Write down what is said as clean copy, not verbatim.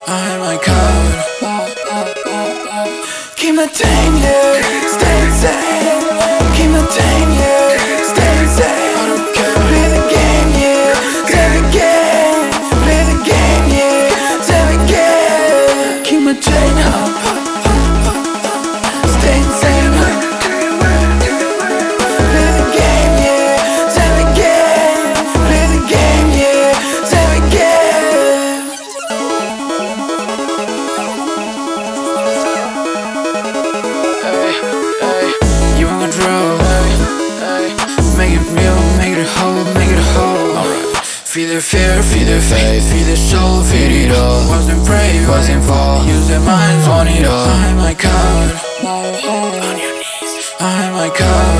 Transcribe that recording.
I am my code. Keep my tame, yeah. Stay insane. Keep my tame, yeah. Stay insane. I don't care. Play the game, yeah. Play the game. Play the game, yeah. Play the game. Keep my tame, stay insane. Play the game, yeah. Play the game. Play the game, yeah. Play the game. You in control, make it real, make it whole, make it whole. Alright. Feel the fear, feel the faith, feel the soul, feel it all. Wasn't brave, wasn't fall, use their minds on it all. I am my code, on your knees. I am my code.